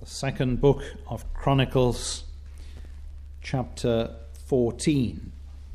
The second book of Chronicles, chapter 14.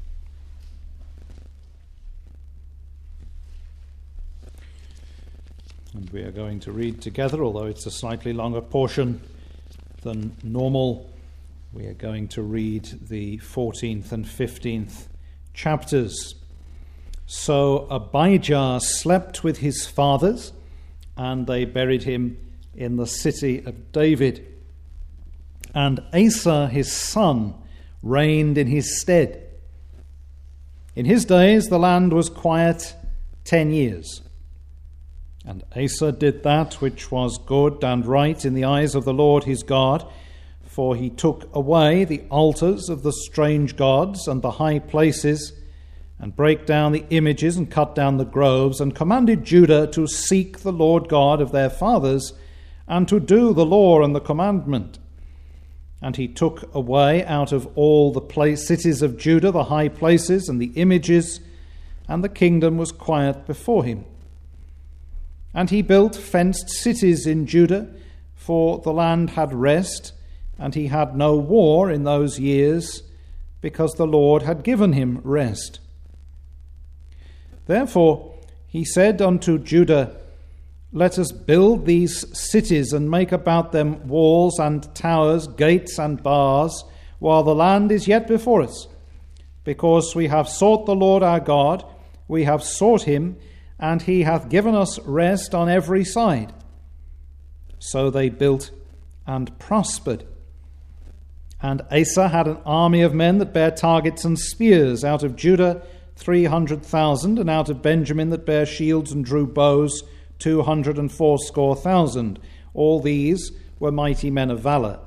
And we are going to read together, although it's a slightly longer portion than normal. We are going to read the 14th and 15th chapters. So Abijah slept with his fathers, and they buried him in the city of David. And Asa his son reigned in his stead. In his days the land was quiet 10 years. And Asa did that which was good and right in the eyes of the Lord his God, for he took away the altars of the strange gods and the high places, and brake down the images and cut down the groves, and commanded Judah to seek the Lord God of their fathers, and to do the law and the commandment. And he took away out of all the cities of Judah the high places and the images, and the kingdom was quiet before him. And he built fenced cities in Judah, for the land had rest, and he had no war in those years, because the Lord had given him rest. Therefore he said unto Judah, Let us build these cities and make about them walls and towers, gates and bars, while the land is yet before us. Because we have sought the Lord our God, we have sought him, and he hath given us rest on every side. So they built and prospered. And Asa had an army of men that bare targets and spears, out of Judah 300,000, and out of Benjamin that bare shields and drew bows 280,000. All these were mighty men of valour.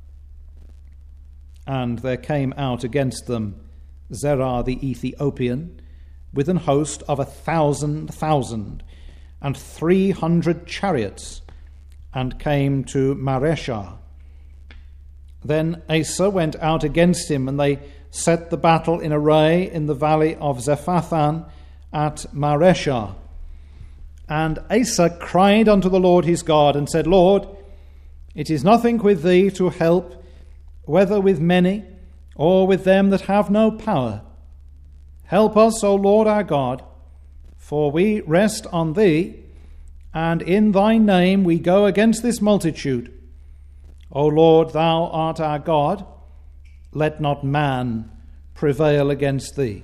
And there came out against them Zerah the Ethiopian, with an host of 1,000,000, and 300 chariots, and came to Mareshah. Then Asa went out against him, and they set the battle in array in the valley of Zephathan at Mareshah. And Asa cried unto the Lord his God, and said, Lord, it is nothing with thee to help, whether with many or with them that have no power. Help us, O Lord our God, for we rest on thee, and in thy name we go against this multitude. O Lord, thou art our God, let not man prevail against thee.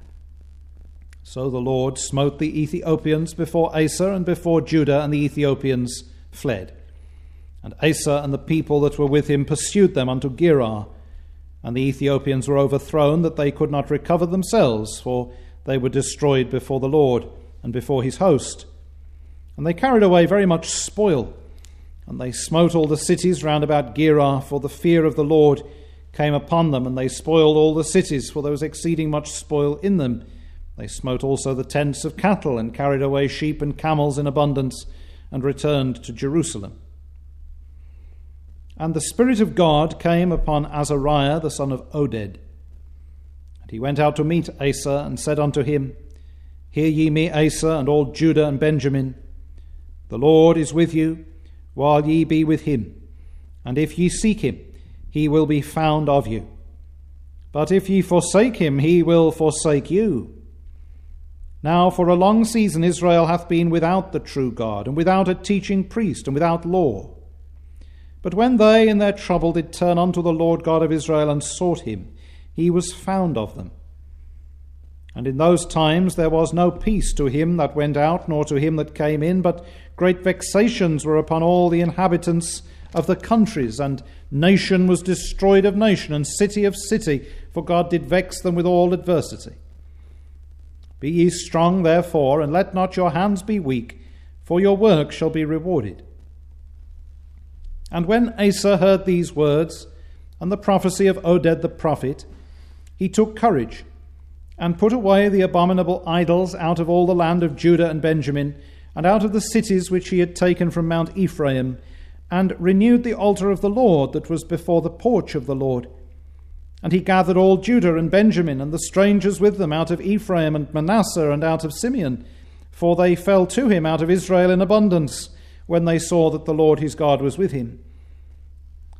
So the Lord smote the Ethiopians before Asa and before Judah, and the Ethiopians fled. And Asa and the people that were with him pursued them unto Gerar. And the Ethiopians were overthrown, that they could not recover themselves, for they were destroyed before the Lord and before his host. And they carried away very much spoil. And they smote all the cities round about Gerar, for the fear of the Lord came upon them, and they spoiled all the cities, for there was exceeding much spoil in them. They smote also the tents of cattle, and carried away sheep and camels in abundance, and returned to Jerusalem. And the Spirit of God came upon Azariah the son of Oded. And he went out to meet Asa, and said unto him, Hear ye me, Asa, and all Judah and Benjamin. The Lord is with you, while ye be with him. And if ye seek him, he will be found of you. But if ye forsake him, he will forsake you. Now for a long season Israel hath been without the true God, and without a teaching priest, and without law. But when they in their trouble did turn unto the Lord God of Israel, and sought him, he was found of them. And in those times there was no peace to him that went out, nor to him that came in, but great vexations were upon all the inhabitants of the countries, and nation was destroyed of nation, and city of city, for God did vex them with all adversity. Be ye strong, therefore, and let not your hands be weak, for your work shall be rewarded. And when Asa heard these words, and the prophecy of Oded the prophet, he took courage, and put away the abominable idols out of all the land of Judah and Benjamin, and out of the cities which he had taken from Mount Ephraim, and renewed the altar of the Lord that was before the porch of the Lord. And he gathered all Judah and Benjamin, and the strangers with them out of Ephraim and Manasseh and out of Simeon, for they fell to him out of Israel in abundance, when they saw that the Lord his God was with him.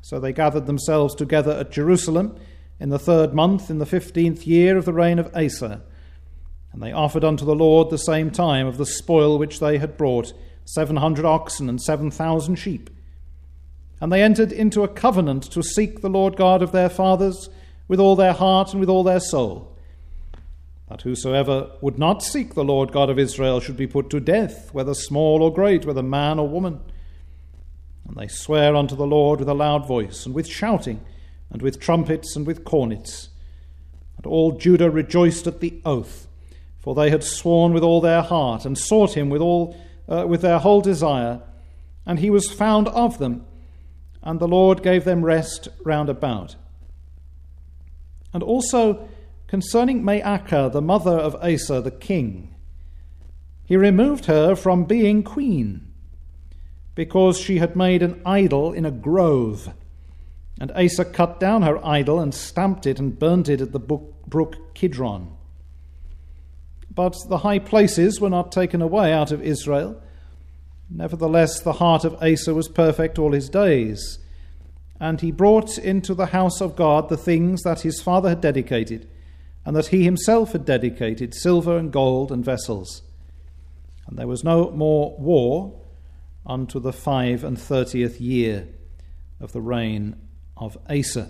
So they gathered themselves together at Jerusalem in the 3rd month, in the 15th year of the reign of Asa. And they offered unto the Lord the same time of the spoil which they had brought, 700 oxen and 7,000 sheep. And they entered into a covenant to seek the Lord God of their fathers with all their heart and with all their soul, that whosoever would not seek the Lord God of Israel should be put to death, whether small or great, whether man or woman. And they swear unto the Lord with a loud voice, and with shouting, and with trumpets, and with cornets. And all Judah rejoiced at the oath, for they had sworn with all their heart, and sought him with their whole desire. And he was found of them, and the Lord gave them rest round about. And also concerning Maacah, the mother of Asa the king, he removed her from being queen, because she had made an idol in a grove. And Asa cut down her idol and stamped it and burnt it at the brook Kidron. But the high places were not taken away out of Israel. Nevertheless, the heart of Asa was perfect all his days, and he brought into the house of God the things that his father had dedicated, and that he himself had dedicated, silver and gold and vessels. And there was no more war unto the 35th year of the reign of Asa.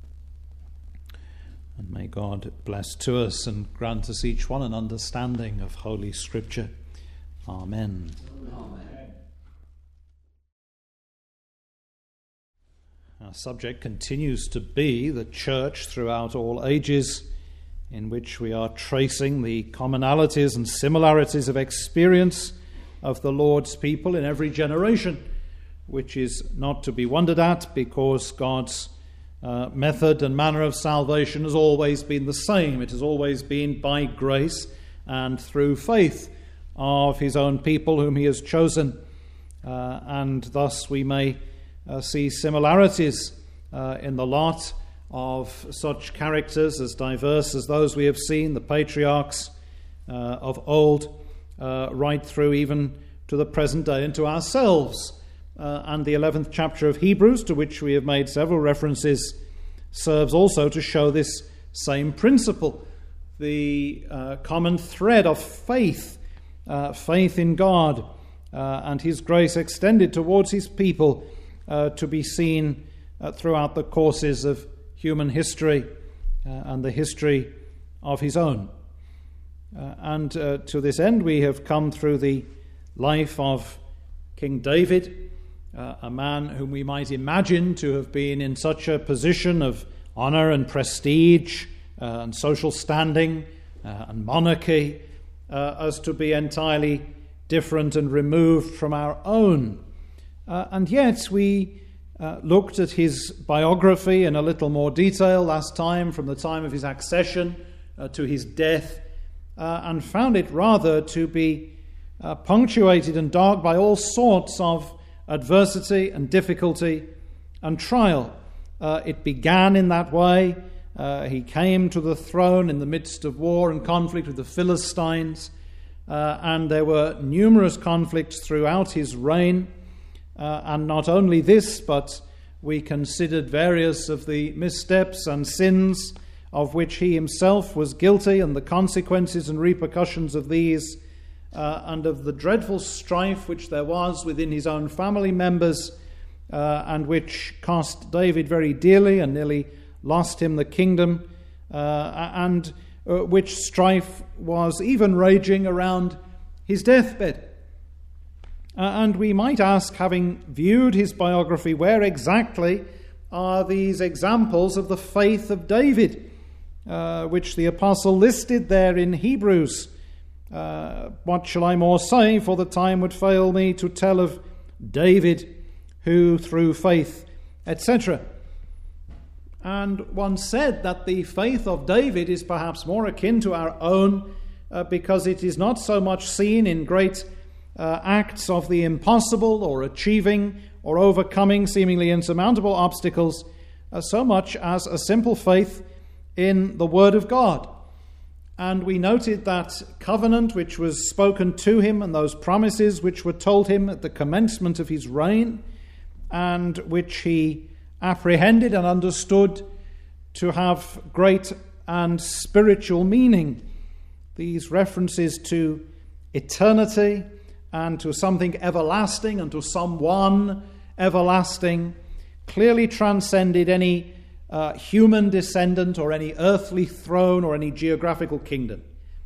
And may God bless to us and grant us each one an understanding of Holy Scripture. Amen. Amen. Our subject continues to be the church throughout all ages, in which we are tracing the commonalities and similarities of experience of the Lord's people in every generation, which is not to be wondered at, because God's method and manner of salvation has always been the same. It has always been by grace and through faith of his own people whom he has chosen, and thus we may see similarities in the lot of such characters as diverse as those we have seen, the patriarchs of old, right through even to the present day and to ourselves. And the 11th chapter of Hebrews, to which we have made several references, serves also to show this same principle, the common thread of faith, faith in God and his grace extended towards his people, to be seen throughout the courses of human history and the history of his own. And to this end we have come through the life of King David, a man whom we might imagine to have been in such a position of honor and prestige and social standing and monarchy as to be entirely different and removed from our own. And yet we looked at his biography in a little more detail last time, from the time of his accession to his death, and found it rather to be punctuated and dark by all sorts of adversity and difficulty and trial. It began in that way. He came to the throne in the midst of war and conflict with the Philistines, and there were numerous conflicts throughout his reign. And not only this, but we considered various of the missteps and sins of which he himself was guilty, and the consequences and repercussions of these, and of the dreadful strife which there was within his own family members, and which cost David very dearly and nearly lost him the kingdom, and which strife was even raging around his deathbed. And we might ask, having viewed his biography, where exactly are these examples of the faith of David, which the apostle listed there in Hebrews? What shall I more say, for the time would fail me to tell of David, who through faith, etc. And one said that the faith of David is perhaps more akin to our own, because it is not so much seen in great acts of the impossible, or achieving or overcoming seemingly insurmountable obstacles, so much as a simple faith in the Word of God. And we noted that covenant which was spoken to him, and those promises which were told him at the commencement of his reign, and which he apprehended and understood to have great and spiritual meaning. These references to eternity and to something everlasting and to someone everlasting clearly transcended any human descendant or any earthly throne or any geographical kingdom.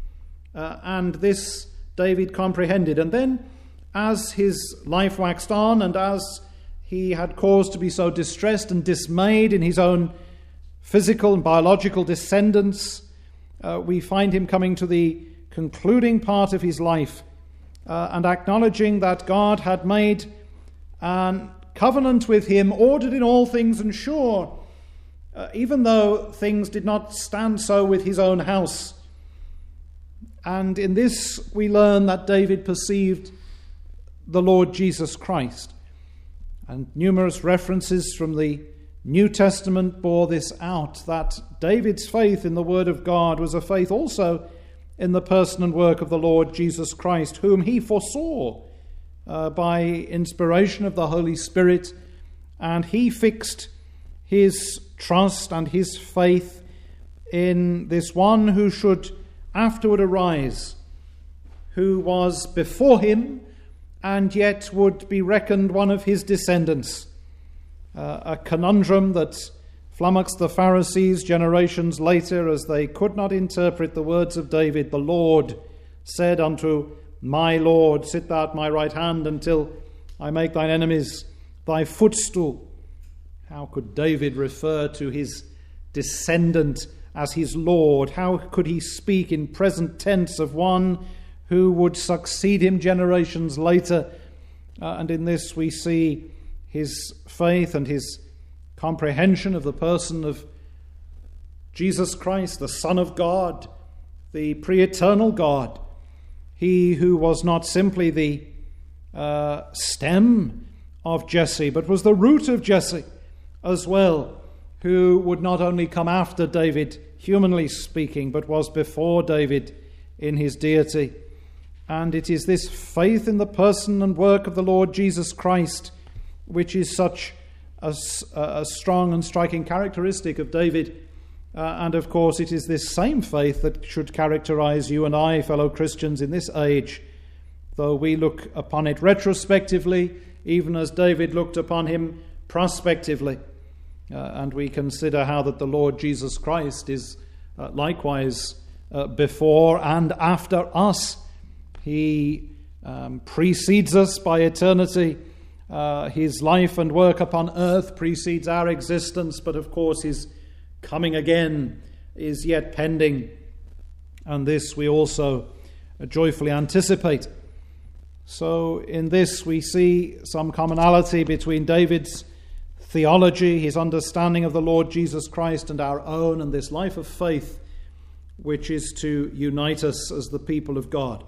And this David comprehended. And then, as his life waxed on and as he had cause to be so distressed and dismayed in his own physical and biological descendants, we find him coming to the concluding part of his life and acknowledging that God had made a covenant with him, ordered in all things and sure, even though things did not stand so with his own house. And in this we learn that David perceived the Lord Jesus Christ. And numerous references from the New Testament bore this out, that David's faith in the Word of God was a faith also in the person and work of the Lord Jesus Christ, whom he foresaw by inspiration of the Holy Spirit, and he fixed his trust and his faith in this one who should afterward arise, who was before him and yet would be reckoned one of his descendants. A conundrum that flummoxed the Pharisees generations later, as they could not interpret the words of David. The Lord said unto my Lord, sit thou at my right hand until I make thine enemies thy footstool. How could David refer to his descendant as his Lord? How could he speak in present tense of one who would succeed him generations later? And in this we see his faith and his comprehension of the person of Jesus Christ, the Son of God, the pre-eternal God, he who was not simply the stem of Jesse, but was the root of Jesse as well, who would not only come after David, humanly speaking, but was before David in his deity. And it is this faith in the person and work of the Lord Jesus Christ which is such a strong and striking characteristic of David. And of course it is this same faith that should characterize you and I, fellow Christians, in this age, though we look upon it retrospectively, even as David looked upon him prospectively. And we consider how that the Lord Jesus Christ is likewise before and after us. He precedes us by eternity. His life and work upon earth precedes our existence, but of course his coming again is yet pending, and this we also joyfully anticipate. So in this we see some commonality between David's theology, his understanding of the Lord Jesus Christ, and our own, and this life of faith which is to unite us as the people of God.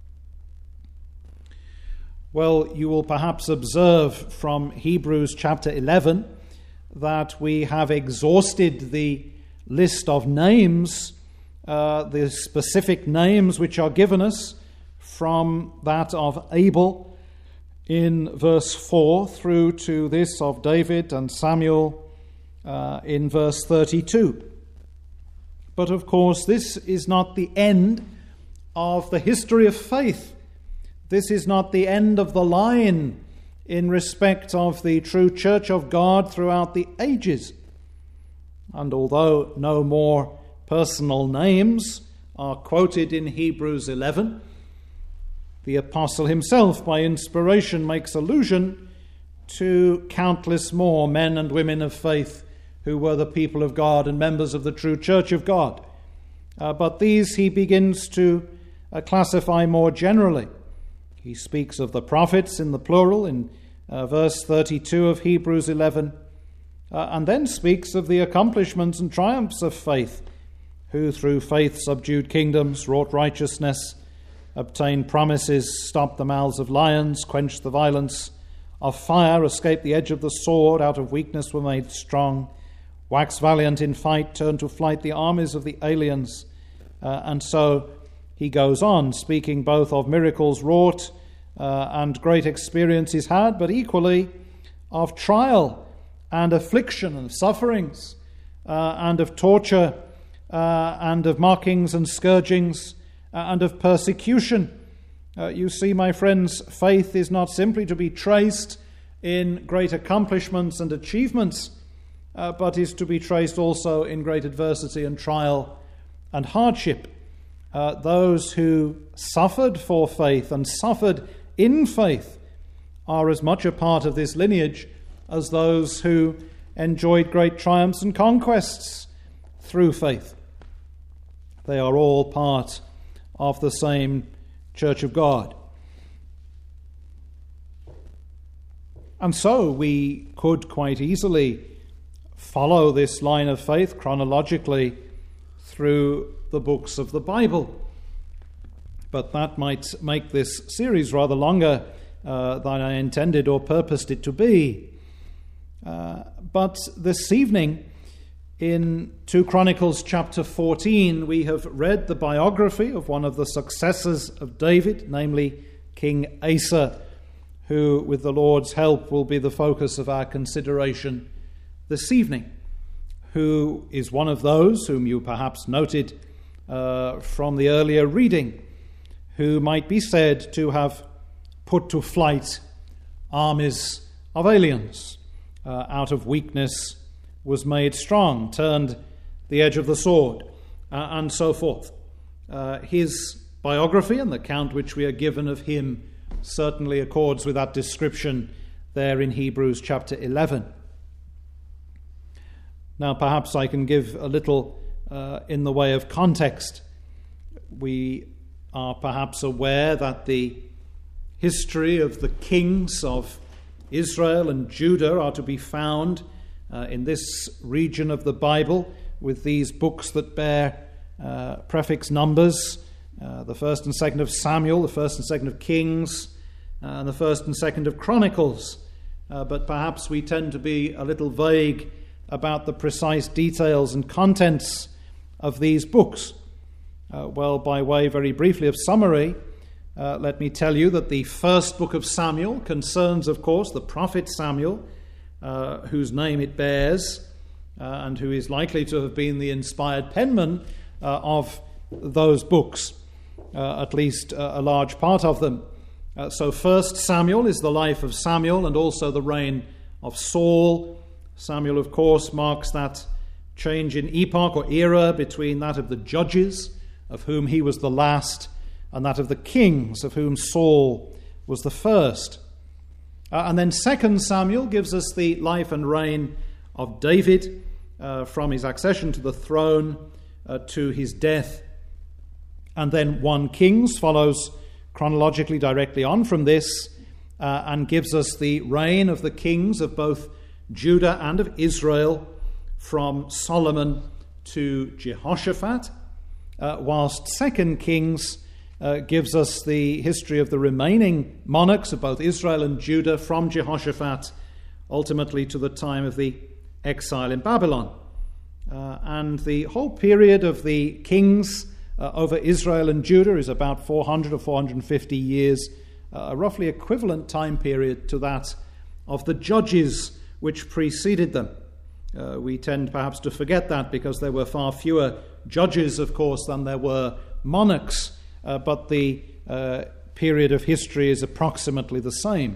Well, you will perhaps observe from Hebrews chapter 11 that we have exhausted the list of names, the specific names which are given us from that of Abel in verse 4 through to this of David and Samuel in verse 32. But of course, this is not the end of the history of faith. This is not the end of the line in respect of the true church of God throughout the ages. And although no more personal names are quoted in Hebrews 11, the apostle himself, by inspiration, makes allusion to countless more men and women of faith who were the people of God and members of the true church of God. But these he begins to classify more generally. He speaks of the prophets in the plural in verse 32 of Hebrews 11, and then speaks of the accomplishments and triumphs of faith, who through faith subdued kingdoms, wrought righteousness, obtained promises, stopped the mouths of lions, quenched the violence of fire, escaped the edge of the sword, out of weakness were made strong, waxed valiant in fight, turned to flight the armies of the aliens. And so he goes on, speaking both of miracles wrought and great experiences had, but equally of trial and affliction and sufferings, and of torture, and of mockings and scourgings, and of persecution. You see, my friends, faith is not simply to be traced in great accomplishments and achievements, but is to be traced also in great adversity and trial and hardship. Those who suffered for faith and suffered in faith are as much a part of this lineage as those who enjoyed great triumphs and conquests through faith. They are all part of the same Church of God. And so we could quite easily follow this line of faith chronologically through the books of the Bible. But that might make this series rather longer than I intended or purposed it to be. But this evening, in 2 Chronicles chapter 14, we have read the biography of one of the successors of David, namely King Asa, who, with the Lord's help, will be the focus of our consideration this evening, who is one of those whom you perhaps noted from the earlier reading, who might be said to have put to flight armies of aliens. Out of weakness was made strong, turned the edge of the sword, and so forth. His biography and the account which we are given of him certainly accords with that description there in Hebrews chapter 11. Now, perhaps I can give a little in the way of context. We are perhaps aware that the history of the kings of Israel and Judah are to be found in this region of the Bible, with these books that bear prefix numbers, the 1st and 2nd of Samuel, the 1st and 2nd of Kings, and the 1st and 2nd of Chronicles. But perhaps we tend to be a little vague about the precise details and contents of these books. Well, by way very briefly of summary, let me tell you that the first book of Samuel concerns, of course, the prophet Samuel, whose name it bears, and who is likely to have been the inspired penman of those books, at least a large part of them. So 1 Samuel is the life of Samuel and also the reign of Saul. Samuel, of course, marks that change in epoch or era between that of the judges, of whom he was the last, and that of the kings, of whom Saul was the first. And then 2 Samuel gives us the life and reign of David, from his accession to the throne to his death. And then 1 Kings follows chronologically directly on from this and gives us the reign of the kings of both Judah and of Israel from Solomon to Jehoshaphat, whilst 2 Kings gives us the history of the remaining monarchs of both Israel and Judah from Jehoshaphat, ultimately to the time of the exile in Babylon. And the whole period of the kings over Israel and Judah is about 400 or 450 years, a roughly equivalent time period to that of the judges which preceded them. We tend perhaps to forget that because there were far fewer judges, of course, than there were monarchs, but the period of history is approximately the same.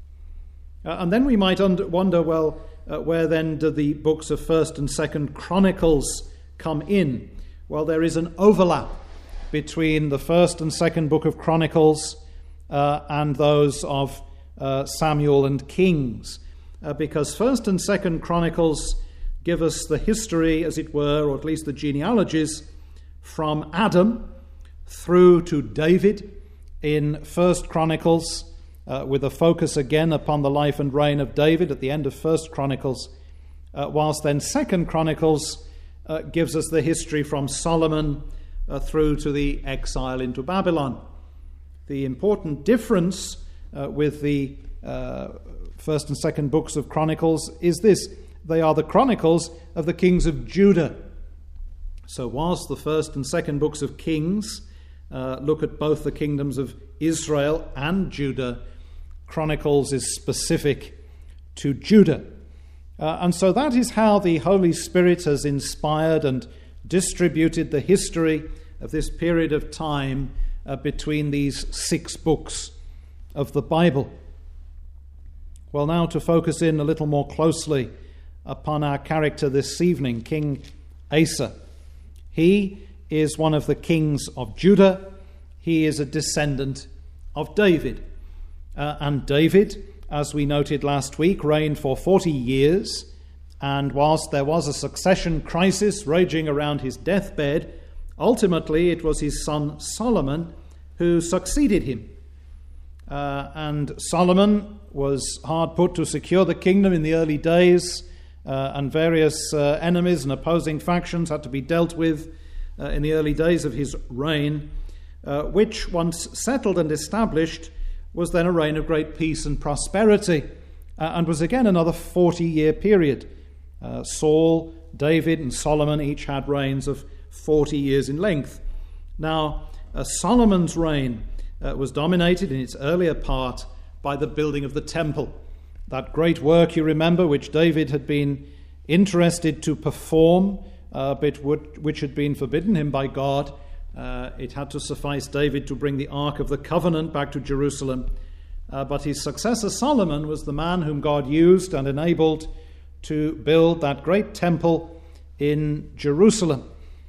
And then we might wonder, well, where then do the books of 1st and 2nd Chronicles come in? Well, there is an overlap between the 1st and 2nd book of Chronicles and those of Samuel and Kings, because 1st and 2nd Chronicles give us the history, as it were, or at least the genealogies, from Adam through to David in 1st Chronicles, with a focus again upon the life and reign of David at the end of 1st Chronicles, whilst then 2nd Chronicles gives us the history from Solomon through to the exile into Babylon. The important difference with the 1st and 2nd books of Chronicles is this: they are the chronicles of the kings of Judah. So whilst the 1st and 2nd books of Kings look at both the kingdoms of Israel and Judah, Chronicles is specific to Judah. And so that is how the Holy Spirit has inspired and distributed the history of this period of time between these 6 books of the Bible. Well, now to focus in a little more closely upon our character this evening, King Asa. He is one of the kings of Judah. He is a descendant of David. And David, as we noted last week, reigned for 40 years. And whilst there was a succession crisis raging around his deathbed, ultimately it was his son Solomon who succeeded him. And Solomon was hard put to secure the kingdom in the early days, and various enemies and opposing factions had to be dealt with in the early days of his reign, which, once settled and established, was then a reign of great peace and prosperity, and was again another 40-year period. Saul, David, and Solomon each had reigns of 40 years in length. Now, Solomon's reign was dominated in its earlier part by the building of the temple. That great work, you remember, which David had been interested to perform, but which had been forbidden him by God. It had to suffice David to bring the Ark of the Covenant back to Jerusalem. But his successor Solomon was the man whom God used and enabled to build that great temple in Jerusalem.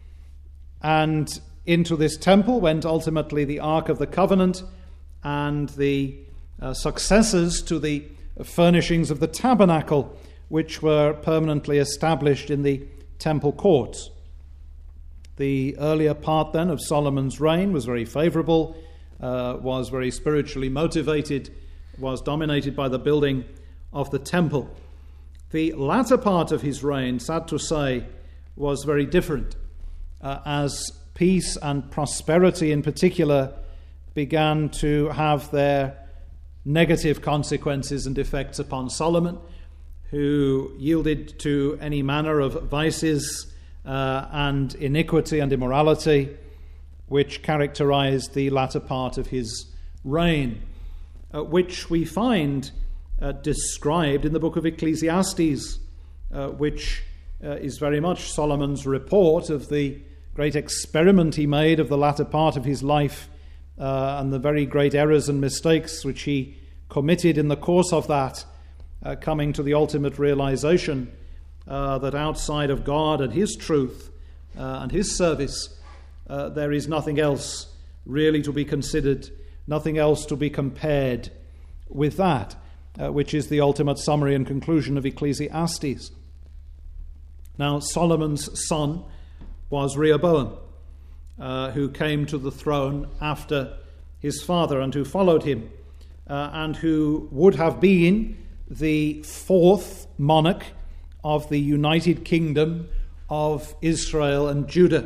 And into this temple went ultimately the Ark of the Covenant and the successors to the furnishings of the tabernacle, which were permanently established in the temple courts. The earlier part then of Solomon's reign was very favorable, was very spiritually motivated, was dominated by the building of the temple. The latter part of his reign, sad to say, was very different, as peace and prosperity in particular began to have their negative consequences and effects upon Solomon, who yielded to any manner of vices and iniquity and immorality which characterized the latter part of his reign, which we find described in the book of Ecclesiastes, which is very much Solomon's report of the great experiment he made of the latter part of his life, and the very great errors and mistakes which he committed in the course of that, coming to the ultimate realization that outside of God and his truth and his service, there is nothing else really to be considered, nothing else to be compared with that, which is the ultimate summary and conclusion of Ecclesiastes. Now, Solomon's son was Rehoboam, who came to the throne after his father and who followed him, and who would have been the 4th monarch of the united kingdom of Israel and Judah.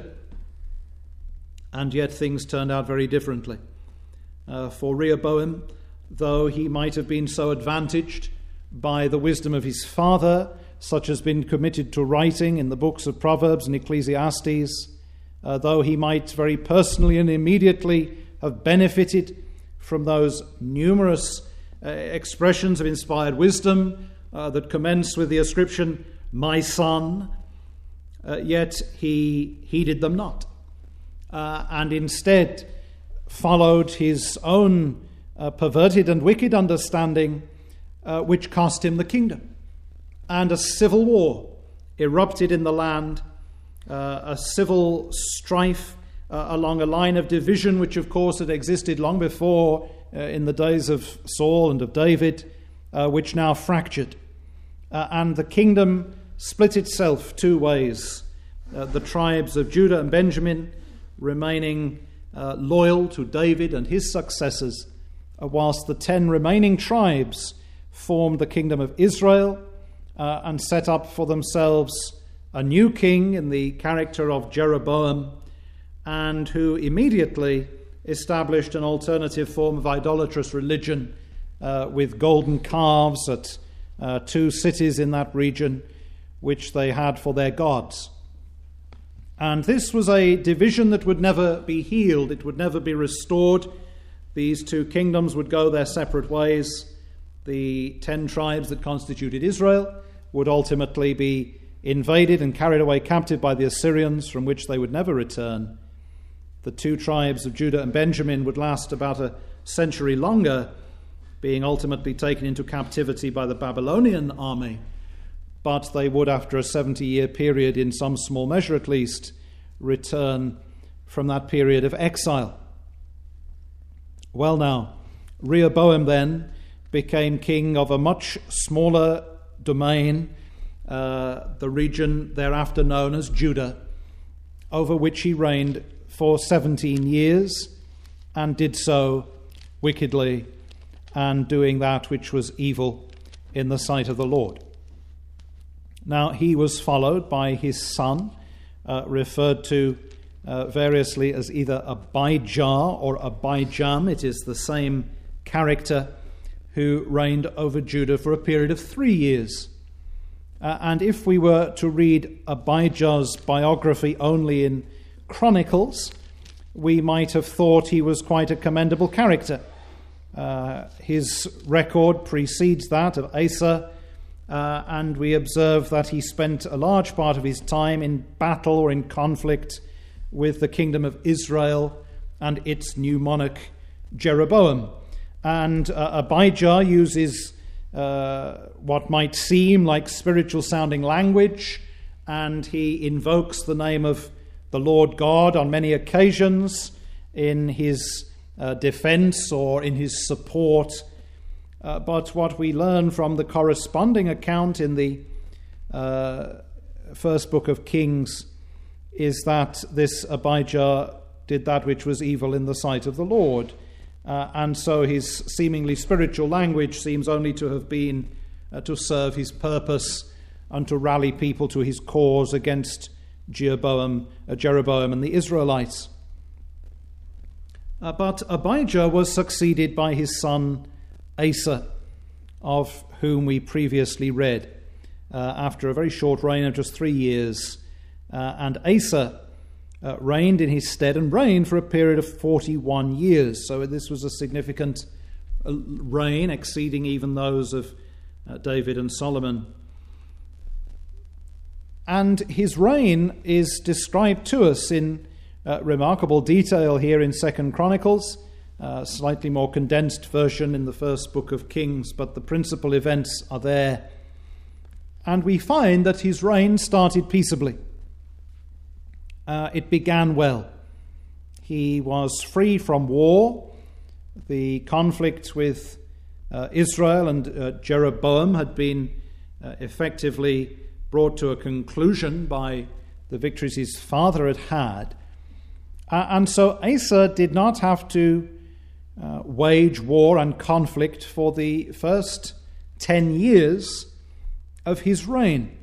And yet things turned out very differently. For Rehoboam, though he might have been so advantaged by the wisdom of his father, such has been committed to writing in the books of Proverbs and Ecclesiastes, though he might very personally and immediately have benefited from those numerous expressions of inspired wisdom that commence with the ascription, "my son," yet he heeded them not, and instead followed his own perverted and wicked understanding, which cost him the kingdom. And a civil war erupted in the land, a civil strife along a line of division, which of course had existed long before in the days of Saul and of David, which now fractured. And the kingdom split itself 2 ways. The tribes of Judah and Benjamin remaining loyal to David and his successors, whilst the 10 remaining tribes formed the kingdom of Israel, and set up for themselves a new king in the character of Jeroboam, and who immediately established an alternative form of idolatrous religion with golden calves at 2 cities in that region, which they had for their gods. And this was a division that would never be healed. It would never be restored. These 2 kingdoms would go their separate ways. The 10 tribes that constituted Israel would ultimately be invaded and carried away captive by the Assyrians, from which they would never return. The two tribes of Judah and Benjamin would last about a century longer, being ultimately taken into captivity by the Babylonian army. But they would, after a 70-year period, in some small measure at least, return from that period of exile. Well now, Rehoboam then became king of a much smaller domain, the region thereafter known as Judah, over which he reigned for 17 years and did so wickedly and doing that which was evil in the sight of the Lord. Now he was followed by his son, referred to variously as either Abijah or Abijam. It is the same character who reigned over Judah for a period of 3 years. And if we were to read Abijah's biography only in Chronicles, we might have thought he was quite a commendable character. His record precedes that of Asa, and we observe that he spent a large part of his time in battle or in conflict with the kingdom of Israel and its new monarch Jeroboam. And Abijah uses what might seem like spiritual sounding language, and he invokes the name of the Lord God on many occasions in his defense or in his support. But what we learn from the corresponding account in the first book of Kings is that this Abijah did that which was evil in the sight of the Lord. And so his seemingly spiritual language seems only to have been to serve his purpose and to rally people to his cause against Jeroboam and the Israelites. But Abijah was succeeded by his son Asa, of whom we previously read, after a very short reign of just 3 years. And Asa reigned in his stead and reigned for a period of 41 years. So this was a significant reign, exceeding even those of David and Solomon. And his reign is described to us in remarkable detail here in 2 Chronicles, slightly more condensed version in the first book of Kings, but the principal events are there. And we find that his reign started peaceably. It began well. He was free from war. The conflict with Israel and Jeroboam had been effectively brought to a conclusion by the victories his father had had. And so Asa did not have to wage war and conflict for the first 10 years of his reign.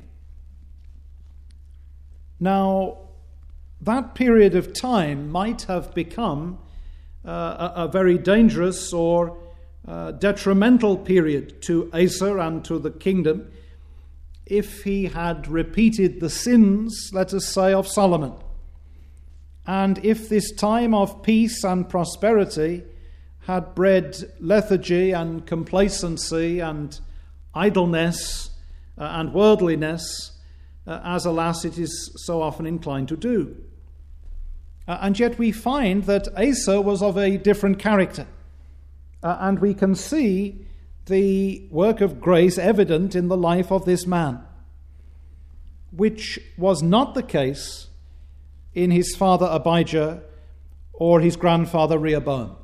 Now, that period of time might have become a very dangerous or detrimental period to Asa and to the kingdom if he had repeated the sins, let us say, of Solomon. And if this time of peace and prosperity had bred lethargy and complacency and idleness and worldliness, as alas it is so often inclined to do. And yet we find that Asa was of a different character. And we can see the work of grace evident in the life of this man, which was not the case in his father Abijah or his grandfather Rehoboam.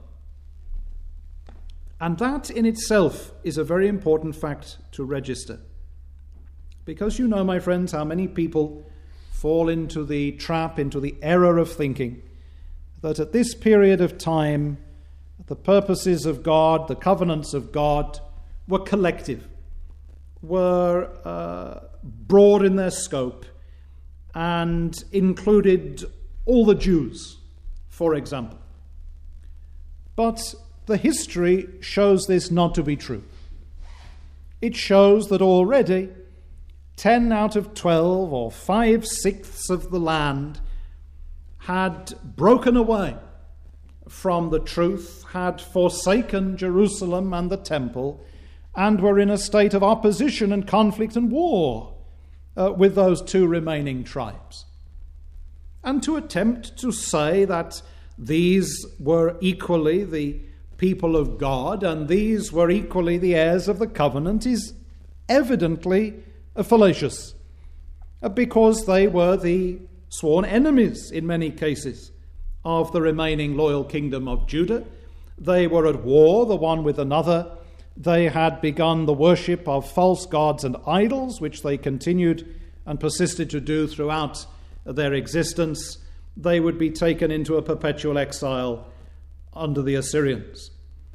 And that in itself is a very important fact to register. Because you know, my friends, how many people fall into the trap, into the error of thinking that at this period of time, the purposes of God, the covenants of God, were collective, were broad in their scope, and included all the Jews, for example. But the history shows this not to be true. It shows that already 10 out of 12, or 5/6 of the land, had broken away from the truth, had forsaken Jerusalem and the temple, and were in a state of opposition and conflict and war with those two remaining tribes. And to attempt to say that these were equally the people of God and these were equally the heirs of the covenant is evidently fallacious, because they were the sworn enemies in many cases of the remaining loyal kingdom of Judah. They were at war the one with another. They had begun the worship of false gods and idols, which they continued and persisted to do throughout their existence. They would be taken into a perpetual exile under the Assyrians.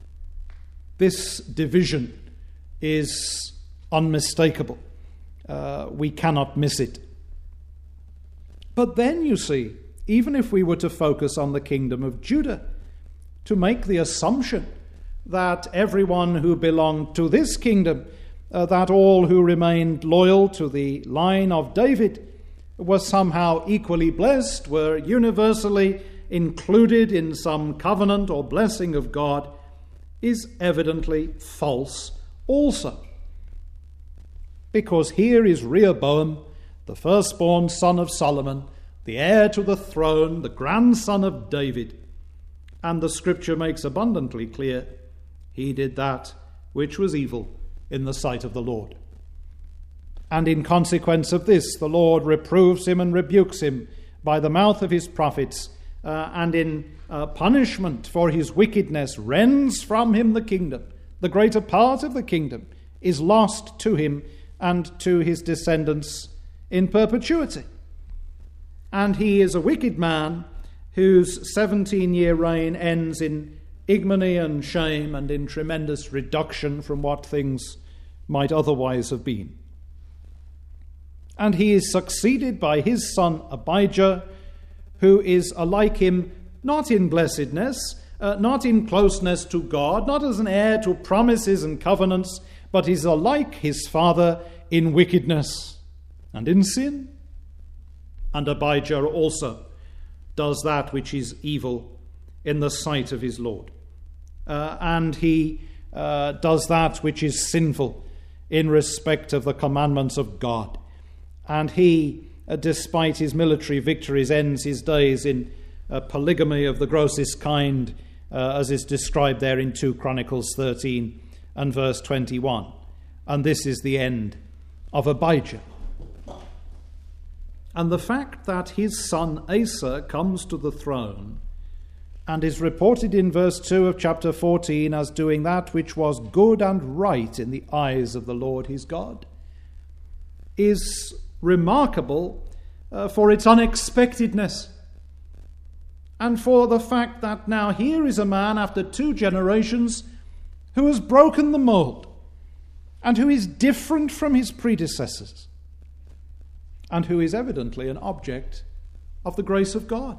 This division is unmistakable. We cannot miss it. But then, you see, even if we were to focus on the kingdom of Judah, to make the assumption that everyone who belonged to this kingdom, that all who remained loyal to the line of David were somehow equally blessed, were universally included in some covenant or blessing of God, is evidently false also. Because here is Rehoboam, the firstborn son of Solomon, the heir to the throne, the grandson of David. And the scripture makes abundantly clear he did that which was evil in the sight of the Lord. And in consequence of this, the Lord reproves him and rebukes him by the mouth of his prophets, and in punishment for his wickedness rends from him the kingdom. The greater part of the kingdom is lost to him and to his descendants in perpetuity. And he is a wicked man whose 17-year reign ends in ignominy and shame and in tremendous reduction from what things might otherwise have been. And he is succeeded by his son Abijah, who is like him, not in blessedness, not in closeness to God, not as an heir to promises and covenants, but is like his father in wickedness and in sin. And Abijah also does that which is evil in the sight of his Lord. And he does that which is sinful in respect of the commandments of God. And he, despite his military victories, ends his days in polygamy of the grossest kind, as is described there in 2 Chronicles 13 and verse 21. And this is the end of Abijah. And the fact that his son Asa comes to the throne and is reported in verse 2 of chapter 14 as doing that which was good and right in the eyes of the Lord his God is remarkable for its unexpectedness, and for the fact that now here is a man after 2 generations who has broken the mold and who is different from his predecessors and who is evidently an object of the grace of God.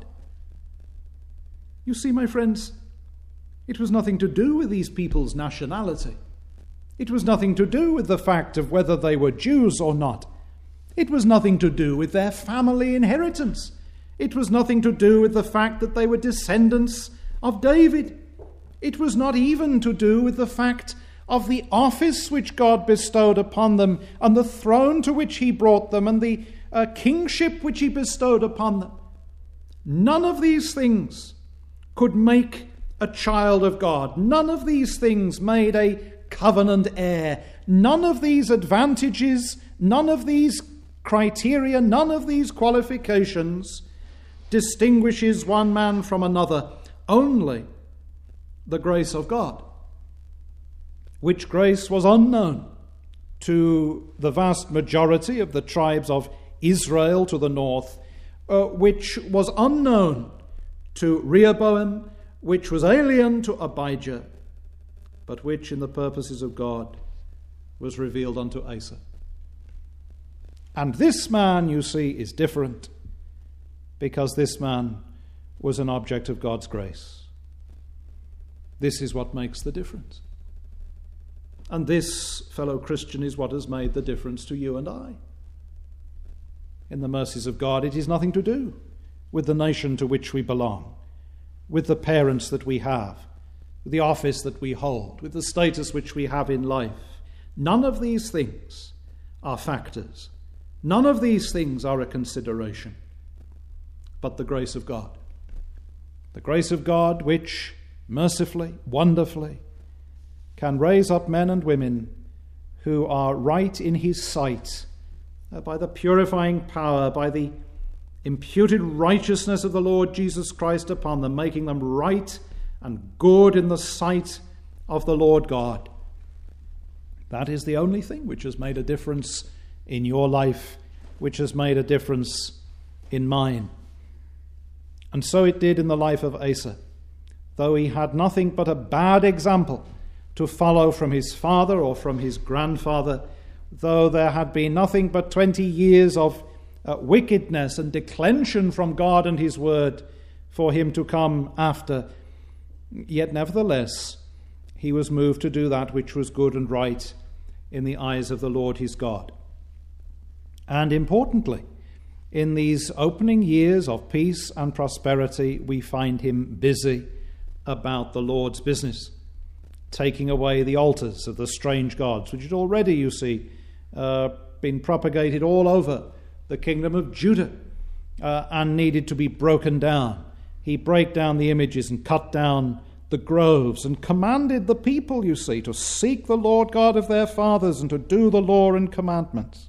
You see, my friends, it was nothing to do with these people's nationality. It was nothing to do with the fact of whether they were Jews or not. It was nothing to do with their family inheritance. It was nothing to do with the fact that they were descendants of David. It was not even to do with the fact of the office which God bestowed upon them and the throne to which he brought them and the kingship which he bestowed upon them. None of these things could make a child of God. None of these things made a covenant heir. None of these advantages, none of these criteria, none of these qualifications distinguishes one man from another. Only the grace of God, which grace was unknown to the vast majority of the tribes of Israel to the north, which was unknown to Rehoboam, which was alien to Abijah, but which in the purposes of God was revealed unto Asa. And this man, you see, is different because this man was an object of God's grace. This is what makes the difference. And this, fellow Christian, is what has made the difference to you and I. In the mercies of God, it is nothing to do with the nation to which we belong, with the parents that we have, with the office that we hold, with the status which we have in life. None of these things are factors. None of these things are a consideration. But the grace of God. The grace of God which, mercifully, wonderfully, can raise up men and women who are right in his sight by the purifying power, by the imputed righteousness of the Lord Jesus Christ upon them, making them right and good in the sight of the Lord God. That is the only thing which has made a difference in your life, which has made a difference in mine. And so it did in the life of Asa. Though he had nothing but a bad example to follow from his father or from his grandfather, though there had been nothing but 20 years of wickedness and declension from God and his word for him to come after, yet nevertheless he was moved to do that which was good and right in the eyes of the Lord his God. And importantly, in these opening years of peace and prosperity, we find him busy about the Lord's business, taking away the altars of the strange gods, which had already, you see, been propagated all over the kingdom of Judah and needed to be broken down. He brake down the images and cut down the groves and commanded the people, you see, to seek the Lord God of their fathers and to do the law and commandments.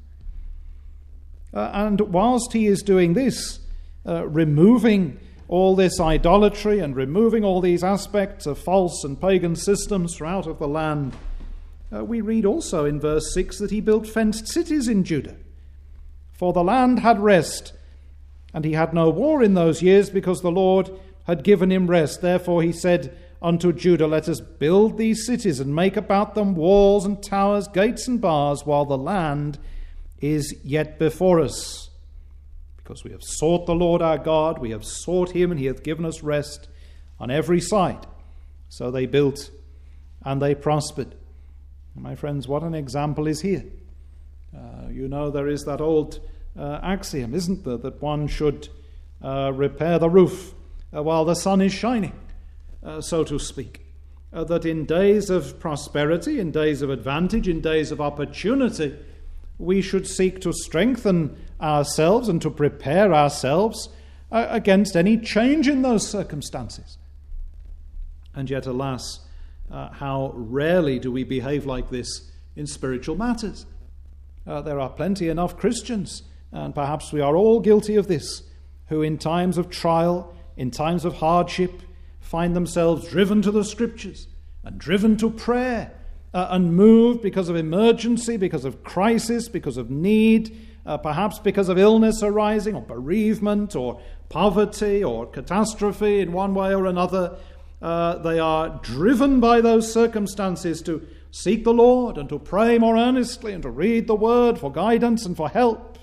And whilst he is doing this, removing all this idolatry and removing all these aspects of false and pagan systems from out of the land, we read also in verse 6 that he built fenced cities in Judah. For the land had rest, and he had no war in those years, because the Lord had given him rest. Therefore he said unto Judah, let us build these cities and make about them walls and towers, gates and bars, while the land is yet before us. Because we have sought the Lord our God, we have sought him, and he hath given us rest on every side. So they built and they prospered. My friends, what an example is here. You know, there is that old axiom, isn't there, that one should repair the roof while the sun is shining, so to speak. That in days of prosperity, in days of advantage, in days of opportunity, we should seek to strengthen ourselves and to prepare ourselves against any change in those circumstances. And yet, alas, how rarely do we behave like this in spiritual matters. There are plenty enough Christians, and perhaps we are all guilty of this, who in times of trial, in times of hardship, find themselves driven to the Scriptures and driven to prayer and moved because of emergency, because of crisis, because of need, perhaps because of illness arising or bereavement or poverty or catastrophe in one way or another. They are driven by those circumstances to seek the Lord and to pray more earnestly and to read the Word for guidance and for help.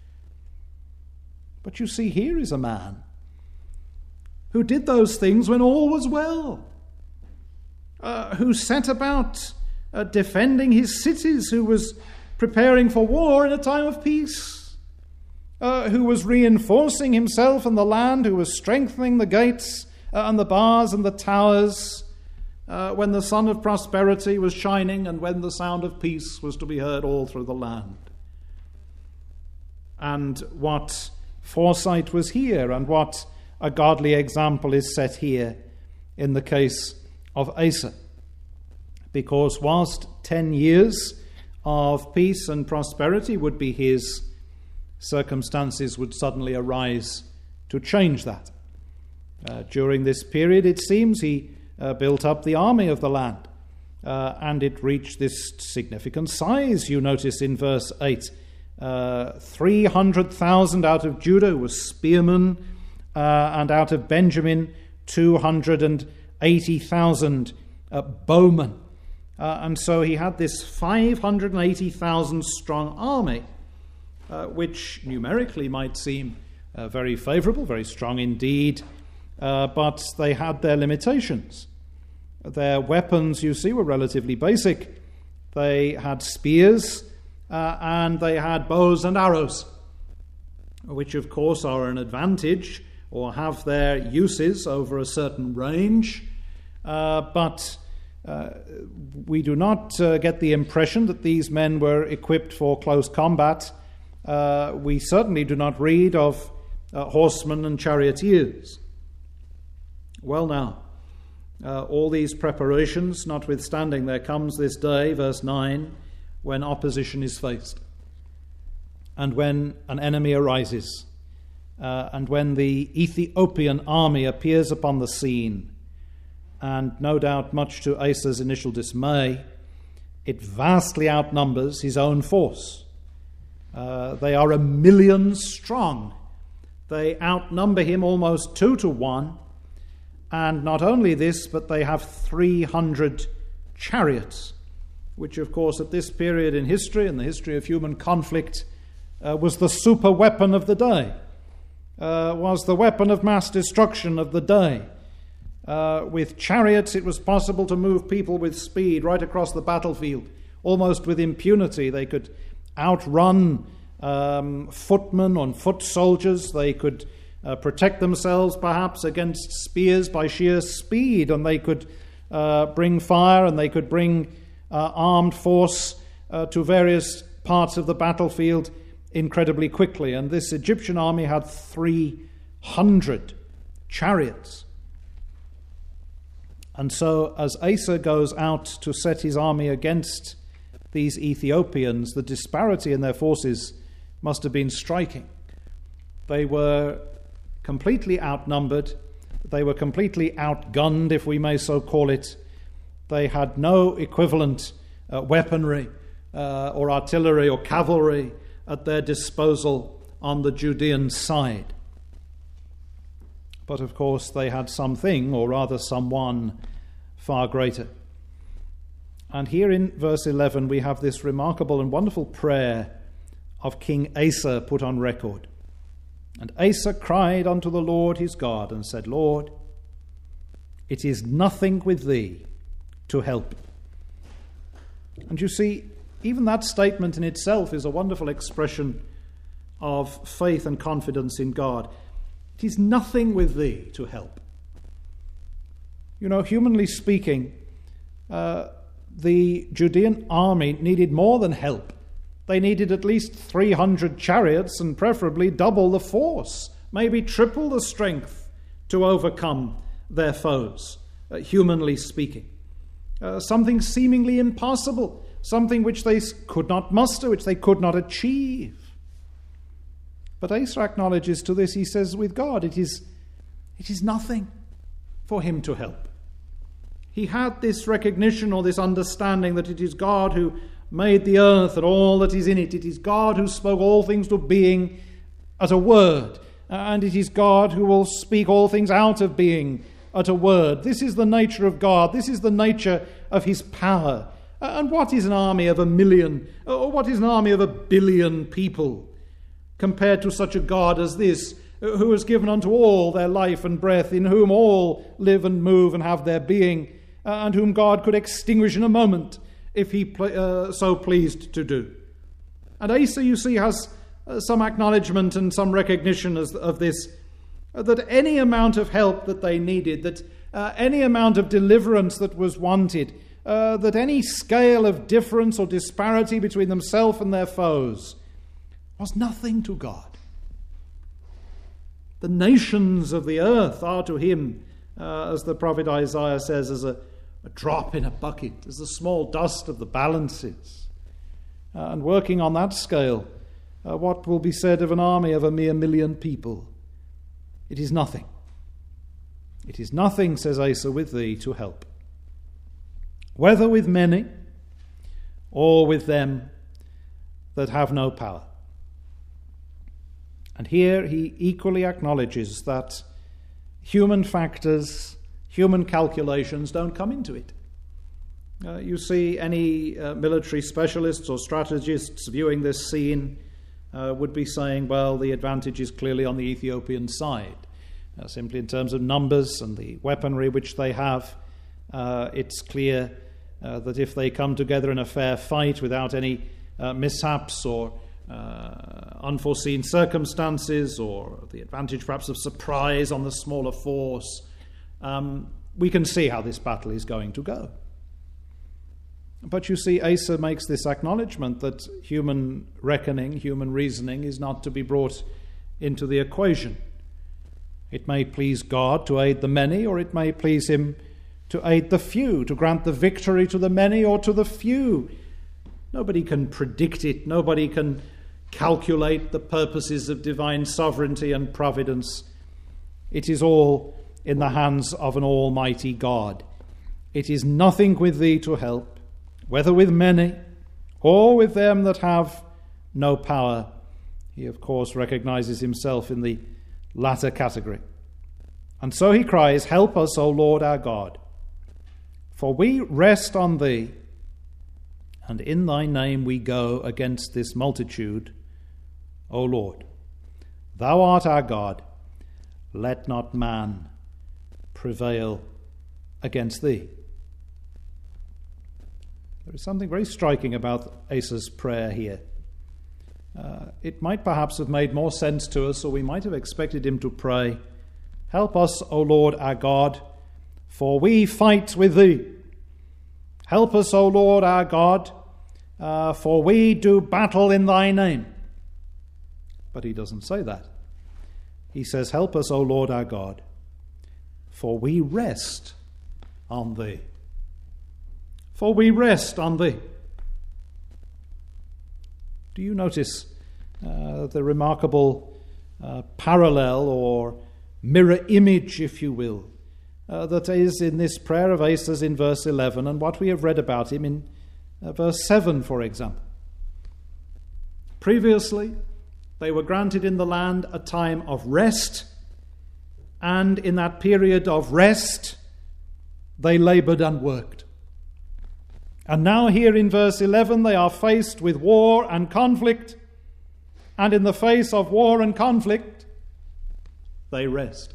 But you see, here is a man who did those things when all was well, who set about defending his cities, who was preparing for war in a time of peace, who was reinforcing himself in the land, who was strengthening the gates and the bars and the towers when the sun of prosperity was shining and when the sound of peace was to be heard all through the land. And what foresight was here, and what a godly example is set here in the case of Asa. Because whilst 10 years of peace and prosperity would be his, circumstances would suddenly arise to change that. During this period, it seems, he built up the army of the land, and it reached this significant size. You notice in verse 8, 300,000 out of Judah were spearmen, and out of Benjamin 280,000 bowmen. And so he had this 580,000 strong army, which numerically might seem very favorable, very strong indeed, but they had their limitations. Their weapons, you see, were relatively basic. They had spears and they had bows and arrows, which of course are an advantage or have their uses over a certain range, but We do not get the impression that these men were equipped for close combat. We certainly do not read of horsemen and charioteers. Well now, all these preparations notwithstanding, there comes this day, verse 9, when opposition is faced, and when an enemy arises, and when the Ethiopian army appears upon the scene, and no doubt much to Asa's initial dismay, it vastly outnumbers his own force. They are 1 million strong. They outnumber him almost 2 to 1. And not only this, but they have 300 chariots, which of course at this period in history, in the history of human conflict, was the super weapon of the day, was the weapon of mass destruction of the day. With chariots, it was possible to move people with speed right across the battlefield, almost with impunity. They could outrun footmen and foot soldiers. They could protect themselves perhaps against spears by sheer speed, and they could bring fire, and they could bring armed force to various parts of the battlefield incredibly quickly. And this Egyptian army had 300 chariots. And so as Asa goes out to set his army against these Ethiopians, the disparity in their forces must have been striking. They were completely outnumbered. They were completely outgunned, if we may so call it. They had no equivalent weaponry or artillery or cavalry at their disposal on the Judean side. But of course they had something, or rather someone, far greater. And here in verse 11 we have this remarkable and wonderful prayer of King Asa put on record. And Asa cried unto the Lord his God, and said, Lord, it is nothing with thee to help. And you see, even that statement in itself is a wonderful expression of faith and confidence in God. It is nothing with thee to help. You know, humanly speaking, the Judean army needed more than help. They needed at least 300 chariots and preferably double the force, maybe triple the strength to overcome their foes, humanly speaking. Something seemingly impossible, something which they could not muster, which they could not achieve. But Asa acknowledges to this, he says, with God, it is nothing for him to help. He had this recognition or this understanding that it is God who made the earth and all that is in it. It is God who spoke all things to being at a word. And it is God who will speak all things out of being at a word. This is the nature of God. This is the nature of his power. And what is an army of 1 million, or what is an army of 1 billion people compared to such a God as this, who has given unto all their life and breath, in whom all live and move and have their being, and whom God could extinguish in a moment if he so pleased to do. And Asa, you see, has some acknowledgement and some recognition of this, that any amount of help that they needed, that any amount of deliverance that was wanted, that any scale of difference or disparity between themselves and their foes was nothing to God. The nations of the earth are to him, as the prophet Isaiah says, as a drop in a bucket, as the small dust of the balances. And working on that scale, what will be said of an army of a mere 1 million people? It is nothing. It is nothing, says Asa, with thee to help. Whether with many or with them that have no power. And here he equally acknowledges that human factors, human calculations don't come into it. You see, any military specialists or strategists viewing this scene would be saying, well, the advantage is clearly on the Ethiopian side. Simply in terms of numbers and the weaponry which they have, it's clear that if they come together in a fair fight without any mishaps or unforeseen circumstances, or the advantage perhaps of surprise on the smaller force, we can see how this battle is going to go. But you see, Asa makes this acknowledgement that human reckoning, human reasoning is not to be brought into the equation. It may please God to aid the many, or it may please him to aid the few, to grant the victory to the many or to the few. Nobody can predict it. Nobody can calculate the purposes of divine sovereignty and providence. It is all in the hands of an almighty God. It is nothing with thee to help, whether with many or with them that have no power. He, of course, recognizes himself in the latter category. And so he cries, "Help us, O Lord our God, for we rest on thee, and in thy name we go against this multitude, O Lord. Thou art our God, let not man prevail against thee." There is something very striking about Asa's prayer here. It might perhaps have made more sense to us, or we might have expected him to pray, "Help us, O Lord our God, for we fight with thee. Help us, O Lord our God, for we do battle in thy name." But he doesn't say that. He says, "Help us, O Lord our God, for we rest on thee." For we rest on thee. Do you notice the remarkable parallel or mirror image, if you will, that is in this prayer of Asa's in verse 11 and what we have read about him in verse 7, for example? Previously, they were granted in the land a time of rest, and in that period of rest, they labored and worked. And now here in verse 11, they are faced with war and conflict, and in the face of war and conflict, they rest.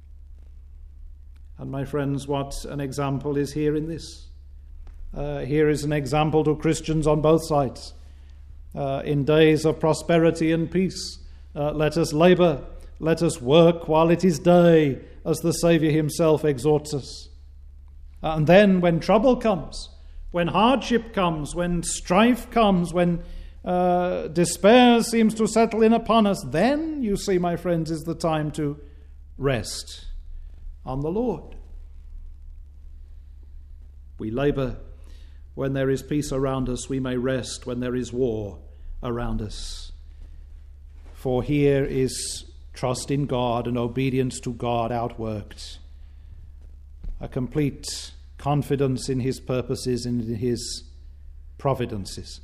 And my friends, what an example is here in this. Here is an example to Christians on both sides. In days of prosperity and peace, let us labor, let us work while it is day, as the Saviour himself exhorts us. And then when trouble comes, when hardship comes, when strife comes, when despair seems to settle in upon us, then, you see, my friends, is the time to rest on the Lord. We labor when there is peace around us. We may rest when there is war around us. For here is trust in God and obedience to God outworked. A complete confidence in his purposes and in his providences.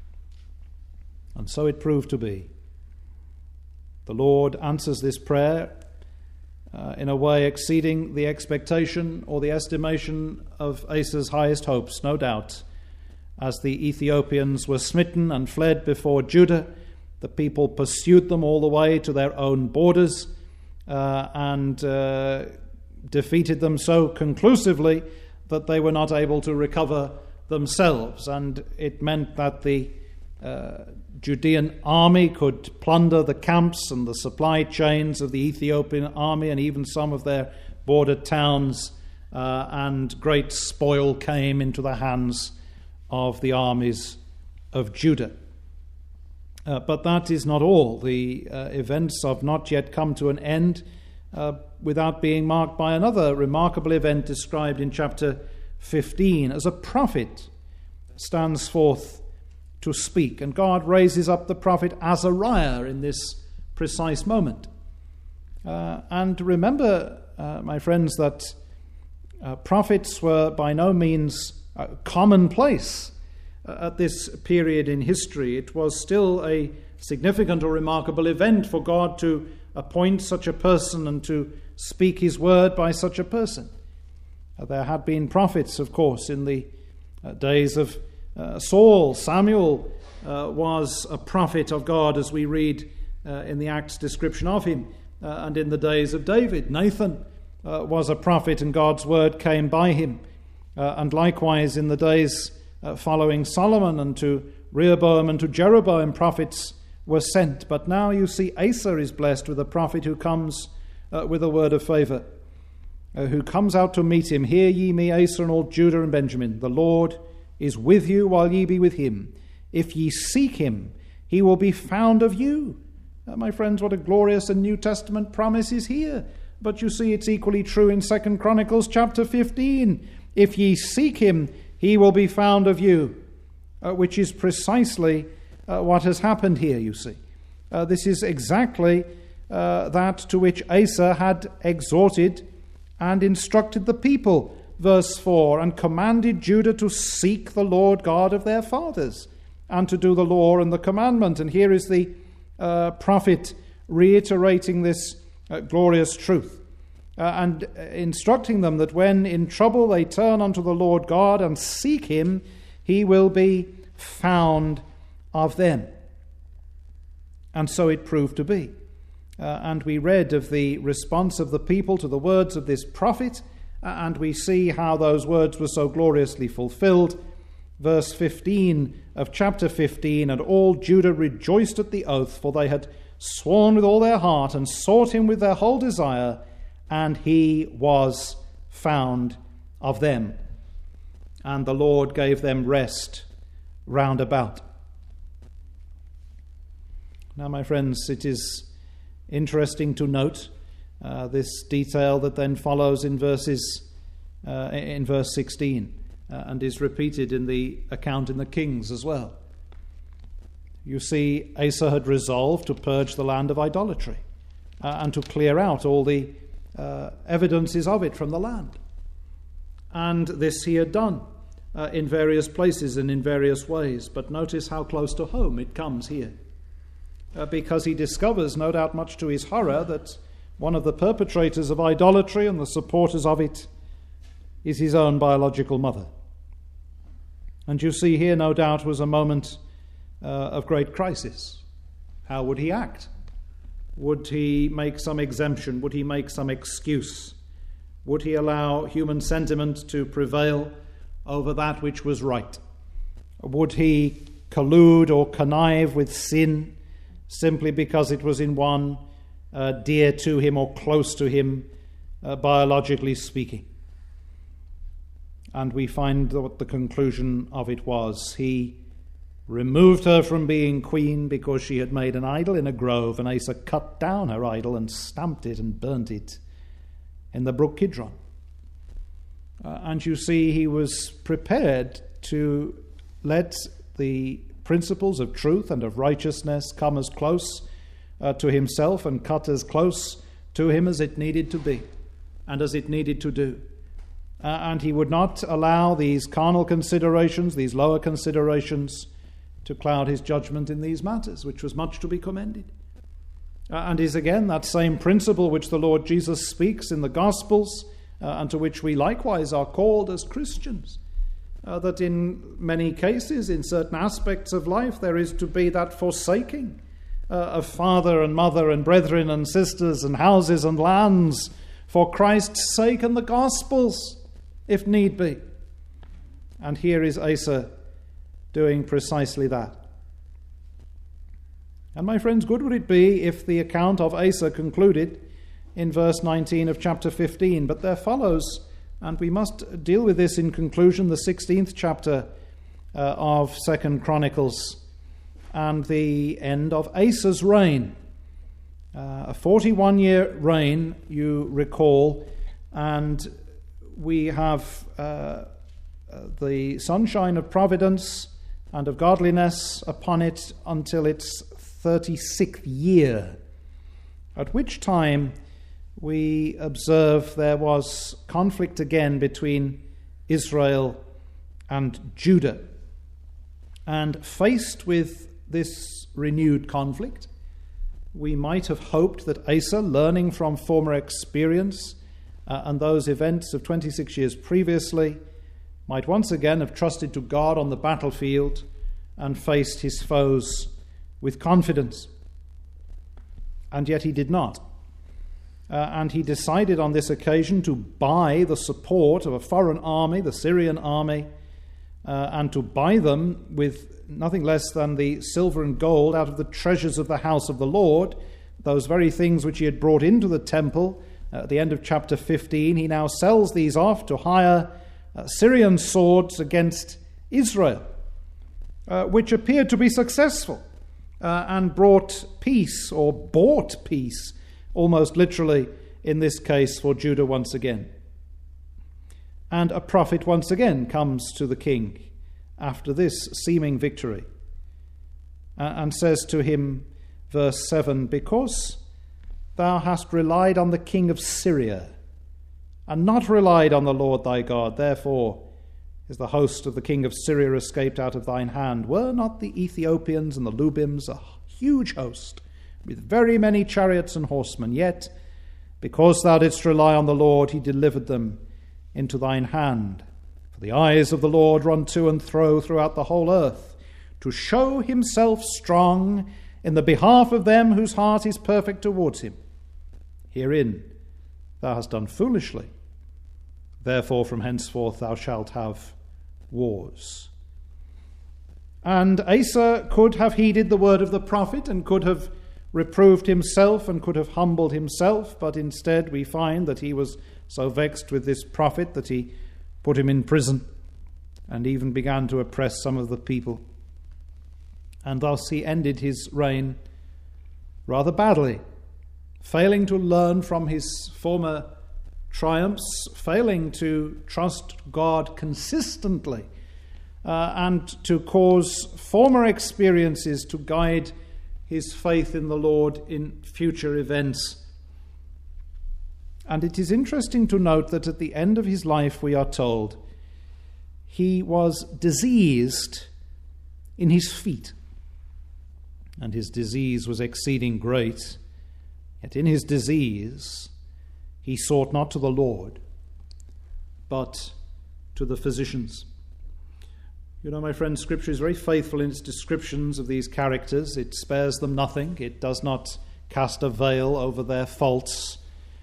And so it proved to be. The Lord answers this prayer in a way exceeding the expectation or the estimation of Asa's highest hopes, no doubt. As the Ethiopians were smitten and fled before Judah, the people pursued them all the way to their own borders and defeated them so conclusively that they were not able to recover themselves. And it meant that the Judean army could plunder the camps and the supply chains of the Ethiopian army and even some of their border towns, and great spoil came into the hands of the armies of Judah. But that is not all. The events have not yet come to an end without being marked by another remarkable event described in chapter 15 as a prophet stands forth to speak. And God raises up the prophet Azariah in this precise moment. And remember, my friends, that prophets were by no means commonplace at this period in history. It was still a significant or remarkable event for God to appoint such a person and to speak his word by such a person. There had been prophets, of course, in the days of Saul. Samuel was a prophet of God, as we read in the Acts description of him. And in the days of David, Nathan was a prophet, and God's word came by him. And likewise in the days following Solomon, and to Rehoboam and to Jeroboam, prophets were sent. But now you see Asa is blessed with a prophet who comes with a word of favour, who comes out to meet him. "Hear ye me, Asa and all Judah and Benjamin. The Lord is with you while ye be with him. If ye seek him, he will be found of you. My friends, what a glorious and New Testament promise is here. But you see, it's equally true in 2 Chronicles chapter 15. If ye seek him, he will be found of you, which is precisely what has happened here, you see. This is exactly that to which Asa had exhorted and instructed the people. Verse 4, and commanded Judah to seek the Lord God of their fathers, and to do the law and the commandment. And here is the prophet reiterating this glorious truth and instructing them that when in trouble they turn unto the Lord God and seek him, he will be found of them. And so it proved to be. And we read of the response of the people to the words of this prophet, and we see how those words were so gloriously fulfilled. Verse 15 of chapter 15, and all Judah rejoiced at the oath, for they had sworn with all their heart and sought him with their whole desire, and he was found of them. And the Lord gave them rest round about. Now, my friends, it is interesting to note this detail that then follows in verse 16 and is repeated in the account in the Kings as well. You see, Asa had resolved to purge the land of idolatry and to clear out all the evidences of it from the land. And this he had done in various places and in various ways. But notice how close to home it comes here. Because he discovers, no doubt much to his horror, that one of the perpetrators of idolatry and the supporters of it is his own biological mother. And you see here, no doubt, was a moment of great crisis. How would he act? Would he make some exemption? Would he make some excuse? Would he allow human sentiment to prevail over that which was right? Would he collude or connive with sin simply because it was in one dear to him or close to him, biologically speaking? And we find what the conclusion of it was. He removed her from being queen because she had made an idol in a grove, and Asa cut down her idol and stamped it and burnt it in the brook Kidron. And you see, he was prepared to let the principles of truth and of righteousness come as close to himself and cut as close to him as it needed to be and as it needed to do. And he would not allow these carnal considerations, these lower considerations, to cloud his judgment in these matters, which was much to be commended. And is again that same principle which the Lord Jesus speaks in the Gospels, and to which we likewise are called as Christians, that in many cases, in certain aspects of life, there is to be that forsaking of father and mother and brethren and sisters and houses and lands for Christ's sake and the Gospels, if need be. And here is Asa doing precisely that. And my friends, good would it be if the account of Asa concluded in verse 19 of chapter 15. But there follows, and we must deal with this in conclusion, the 16th chapter of 2 Chronicles and the end of Asa's reign. A 41-year reign, you recall, and we have the sunshine of providence and of godliness upon it until its 36th year, at which time we observe there was conflict again between Israel and Judah. And faced with this renewed conflict, we might have hoped that Asa, learning from former experience and those events of 26 years previously, might once again have trusted to God on the battlefield and faced his foes with confidence. And yet he did not. And he decided on this occasion to buy the support of a foreign army, the Syrian army, and to buy them with nothing less than the silver and gold out of the treasures of the house of the Lord, those very things which he had brought into the temple. At the end of chapter 15, he now sells these off to hire Syrian swords against Israel, which appeared to be successful and brought peace, or bought peace, almost literally in this case, for Judah once again. And a prophet once again comes to the king after this seeming victory and says to him, verse 7, "Because thou hast relied on the king of Syria and not relied on the Lord thy God, therefore is the host of the king of Syria escaped out of thine hand. Were not the Ethiopians and the Lubims a huge host, with very many chariots and horsemen? Yet, because thou didst rely on the Lord, he delivered them into thine hand. For the eyes of the Lord run to and fro throughout the whole earth, to show himself strong in the behalf of them whose heart is perfect towards him. Herein thou hast done foolishly. Therefore from henceforth thou shalt have wars." And Asa could have heeded the word of the prophet and could have reproved himself and could have humbled himself, but instead we find that he was so vexed with this prophet that he put him in prison and even began to oppress some of the people. And thus he ended his reign rather badly, failing to learn from his former triumphs, failing to trust God consistently, and to cause former experiences to guide his faith in the Lord in future events. And it is interesting to note that at the end of his life, we are told, he was diseased in his feet, and his disease was exceeding great. Yet in his disease he sought not to the Lord, but to the physicians. You know, my friends, Scripture is very faithful in its descriptions of these characters. It spares them nothing. It does not cast a veil over their faults.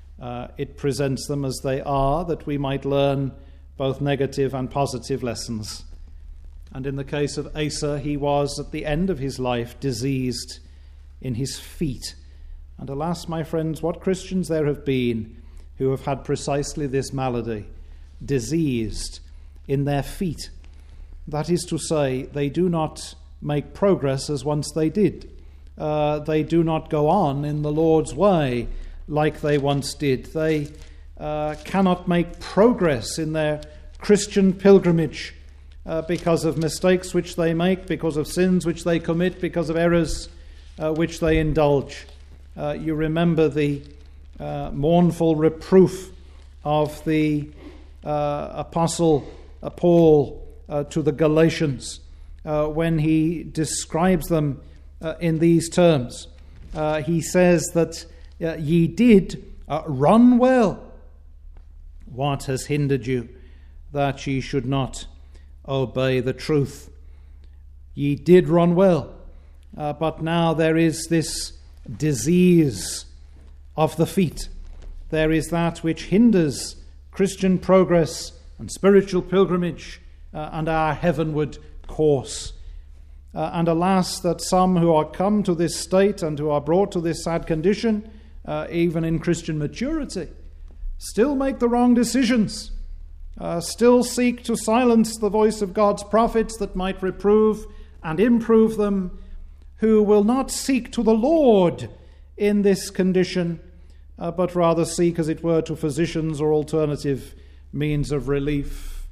It presents them as they are, that we might learn both negative and positive lessons. And in the case of Asa, he was, at the end of his life, diseased in his feet. And alas, my friends, what Christians there have been who have had precisely this malady, diseased in their feet. That is to say, they do not make progress as once they did. They do not go on in the Lord's way like they once did. They cannot make progress in their Christian pilgrimage because of mistakes which they make, because of sins which they commit, because of errors which they indulge. You remember the mournful reproof of the Apostle Paul to the Galatians when he describes them in these terms. He says that ye did run well. What has hindered you that ye should not obey the truth? Ye did run well, but now there is this disease of the feet. There is that which hinders Christian progress and spiritual pilgrimage and our heavenward course. And alas, that some who are come to this state and who are brought to this sad condition, even in Christian maturity, still make the wrong decisions, still seek to silence the voice of God's prophets that might reprove and improve them, who will not seek to the Lord in this condition, but rather seek, as it were, to physicians or alternative means of relief.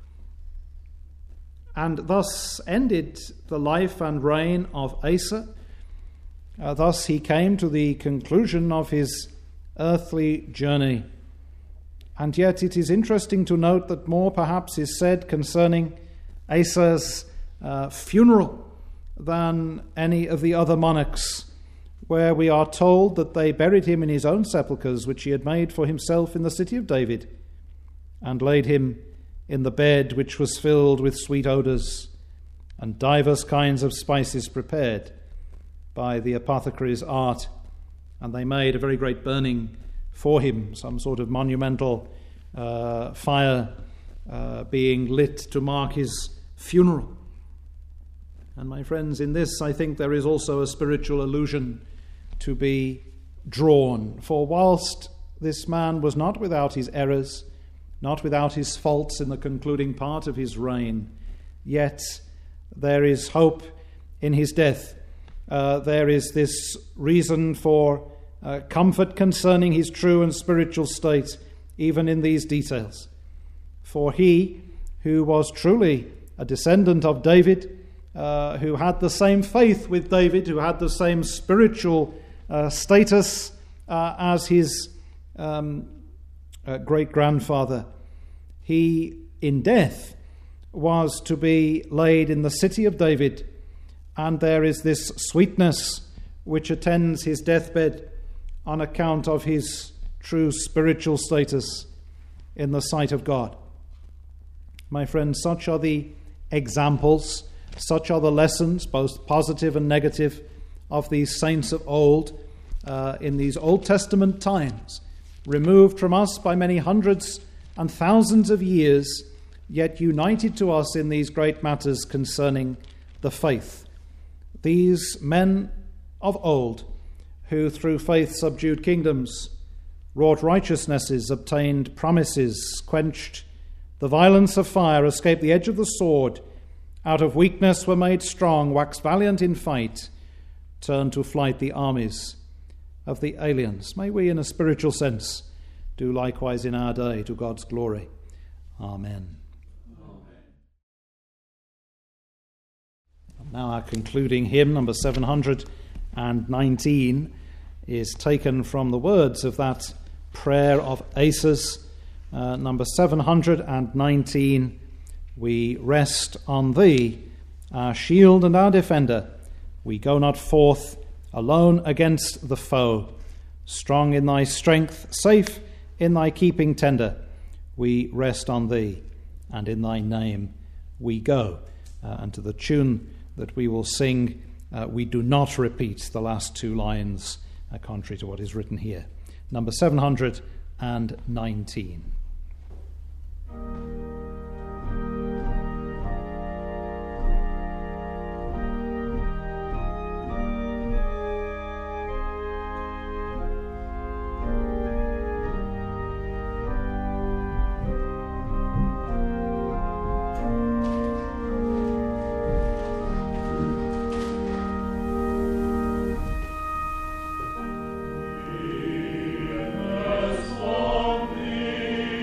And thus ended the life and reign of Asa. Thus he came to the conclusion of his earthly journey. And yet it is interesting to note that more perhaps is said concerning Asa's funeral than any of the other monarchs, where we are told that they buried him in his own sepulchres, which he had made for himself in the city of David, and laid him in the bed which was filled with sweet odours and divers kinds of spices prepared by the apothecary's art. And they made a very great burning for him, some sort of monumental fire being lit to mark his funeral. And my friends, in this I think there is also a spiritual allusion to be drawn. For whilst this man was not without his errors, not without his faults in the concluding part of his reign, yet there is hope in his death. There is this reason for comfort concerning his true and spiritual state, even in these details. For he, who was truly a descendant of David, who had the same faith with David, who had the same spiritual status as his great-grandfather, he, in death, was to be laid in the city of David, and there is this sweetness which attends his deathbed on account of his true spiritual status in the sight of God. My friends, such are the examples, such are the lessons, both positive and negative, of these saints of old in these Old Testament times, removed from us by many hundreds and thousands of years, yet united to us in these great matters concerning the faith. These men of old, who through faith subdued kingdoms, wrought righteousnesses, obtained promises, quenched the violence of fire, escaped the edge of the sword, out of weakness were made strong, waxed valiant in fight, turned to flight the armies of the aliens. May we, in a spiritual sense, do likewise in our day, to God's glory. Amen. Now our concluding hymn, number 719, is taken from the words of that prayer of Asaph, number 719. We rest on thee, our shield and our defender. We go not forth alone against the foe. Strong in thy strength, safe in thy keeping tender. We rest on thee, and in thy name we go. And to the tune that we will sing, we do not repeat the last two lines, contrary to what is written here. Number 719. Yes, on thee.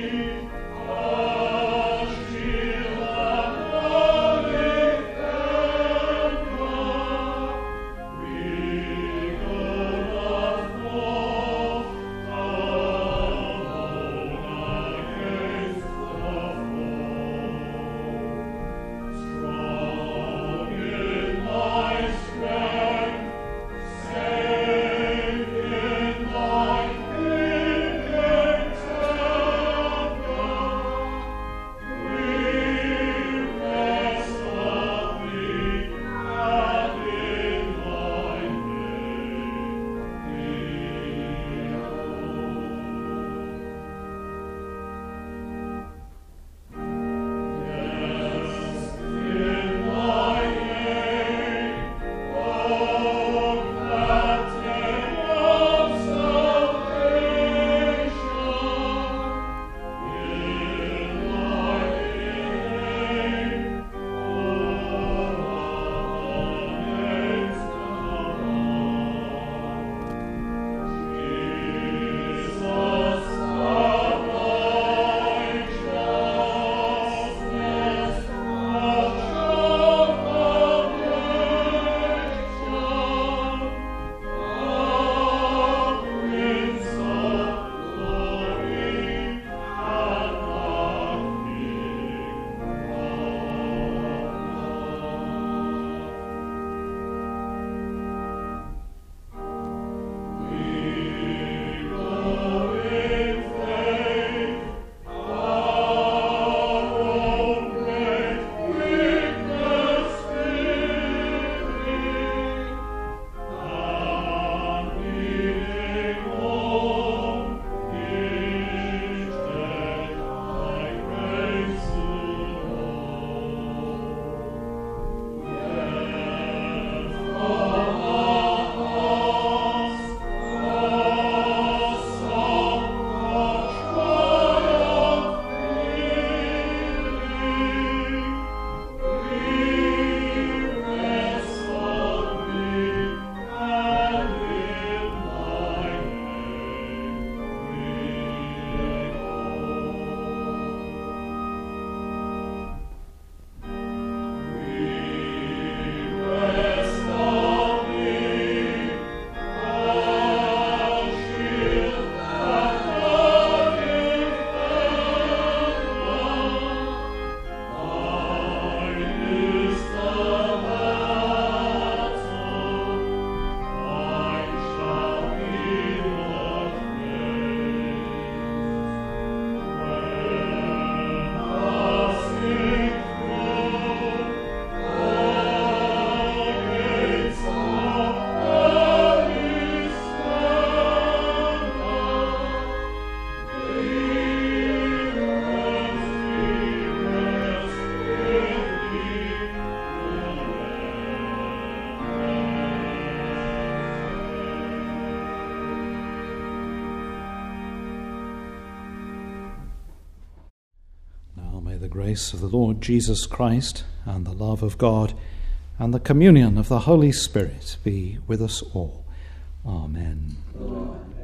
the grace of the Lord Jesus Christ, and the love of God, and the communion of the Holy Spirit be with us all. Amen. Amen.